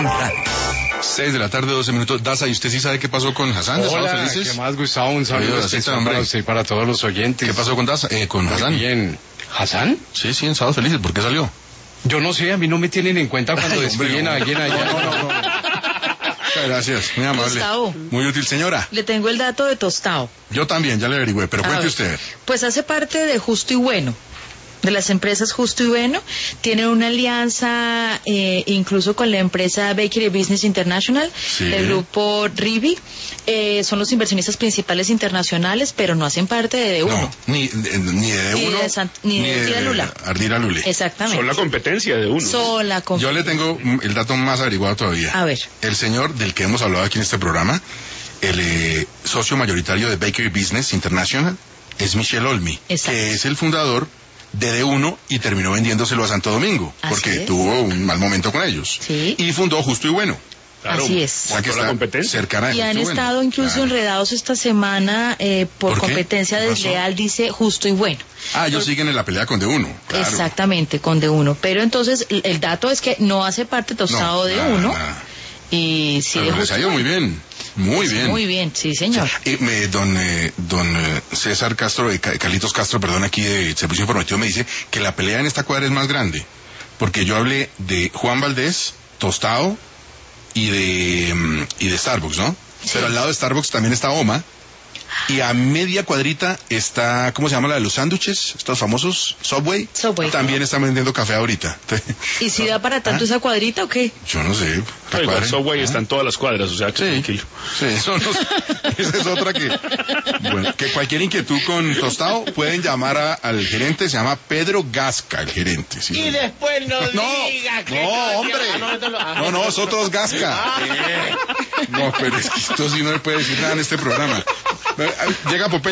Blue Radio. 6:12 p.m. Daza, ¿y usted sí sabe qué pasó con Hassan? Hola, ¿qué más, Gustavo? Un saludo especial para usted y para todos los oyentes. ¿Qué pasó con Daza? Con Hassan. Bien. ¿Hassan? Sí, en Sábados Felices. ¿Por qué salió? Yo no sé, a mí no me tienen en cuenta cuando despiden a alguien allá. No. Gracias, muy amable. Tostado. Muy útil, señora. Le tengo el dato de Tostado. Yo también, ya le averigüé, pero cuente usted. Pues hace parte de Justo y Bueno, de las empresas Justo y Bueno. Tiene una alianza incluso con la empresa Bakery Business International, el grupo Rivi. Son los inversionistas principales internacionales, pero no hacen parte de D1. No, ni de D1, ni de Lula. Ardira Lule. Exactamente. Son la competencia de uno. Yo le tengo el dato más averiguado todavía. A ver. El señor del que hemos hablado aquí en este programa, el socio mayoritario de Bakery Business International, es Michel Olmi, que es el fundador de D1 y terminó vendiéndoselo a Santo Domingo, porque tuvo un mal momento con ellos. Sí. Y fundó Justo y Bueno. Claro, así es. O sea que está la competencia. Cercana de Y han Justo y estado Bueno. incluso enredados esta semana por competencia desleal, dice Justo y Bueno. Ellos siguen en la pelea con D1. Claro. Exactamente, con D1. Pero entonces el dato es que no hace parte Tostado de D1. Nada. Y sí de Pero les ha ido muy bien. Muy bien. Muy bien, sí, señor. Don César Castro, Carlitos Castro, perdón, aquí de Servicio Informativo, me dice que la pelea en esta cuadra es más grande. Porque yo hablé de Juan Valdés, Tostado y de Starbucks, ¿no? Sí. Pero al lado de Starbucks también está Oma. Y a media cuadrita está, ¿cómo se llama la de los sándwiches? Estos famosos, Subway. También están vendiendo café ahorita. ¿Y si da para tanto esa cuadrita o qué? Yo no sé. El Subway está en todas las cuadras, o sea que tranquilo. Sí, esa es otra que... Bueno, que cualquier inquietud con Tostado pueden llamar al gerente, se llama Pedro Gasca, el gerente. ¿Sí? Y después no diga que... No, hombre. No, nosotros Gasca. No, pero es que esto sí no le puede decir nada en este programa. Llega Popeye.